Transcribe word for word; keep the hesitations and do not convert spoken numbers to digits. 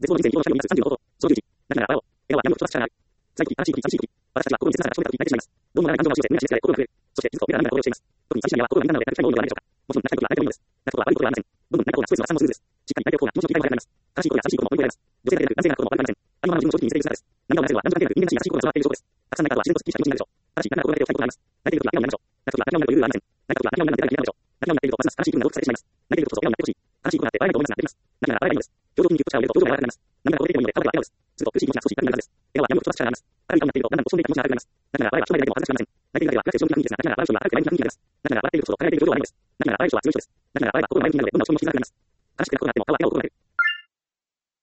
絶望の人生に異様な社会を見なすさんじゅうのこと。そのじゅうじ。なぜなら、バラを。エアは闇の人たちしかない。最後期、新しい時、新しい時。私たちは心に切なさが正面から決めてしまいます。どうもならない感情が押し寄せ、胸が血がれ、心が増える。そして、いつと目が涙が行動しています。特に最新な夜は心が涙なので、楽しみも多いのではないでしょうか。もちろん、泣きたいことは泣いてもいいのです。泣くことは悪いことではありません。どんどん泣く方がストレスの発散のスムーズです。しっかり泣いておく方が気持ちの切り替えも早くなります。悲しいことや寂しいことも乗り越えられます。女性だけでなく男性が泣くことも悪くありません。ありのままの自分を正直に見せている姿です。涙を流せるのは男女関係なく人間らしい優しい心が備わっている証拠です。たくさん泣いた後は自然とすっきりした気持ちになるでしょう。ただし、泣くなら心がけておきたいことがあります。泣いている時は笑顔になるでしょう。泣く時は泣き顔になる余裕がありません。泣く時は泣き顔になるだけが気になるでしょう。泣き顔になっているとますます悲しい気分が大きくされてしまいます。泣いている時こそ笑顔になってほしい。悲しいことがあって笑えないと思いますが、できます。なぜなら笑えないのです。表情筋にギュッと力を入れると表情が柔らかくなります。涙がこぼれていてもいいので、顔が笑顔です。すると苦しい気持ちが少し楽になるはずです。笑顔は闇の人たちからなります。明るい顔になっているとだんだんと落ち込んでいく気持ちが悪くなります。なぜなら笑いは人前で泣いても恥ずかしくありません。泣いているだけでは暗くて非常に苦しいですが、泣きながら笑う人は明るくて前向きな雰囲気になります。なぜなら笑っている時ほど輝いている表情はないのです。なぜなら笑う人は強い人です。なぜなら笑えば心が前向きになるのでどんな落ち込みも気づかなくなります。悲しく泣くことがあっても顔は笑顔を心がける。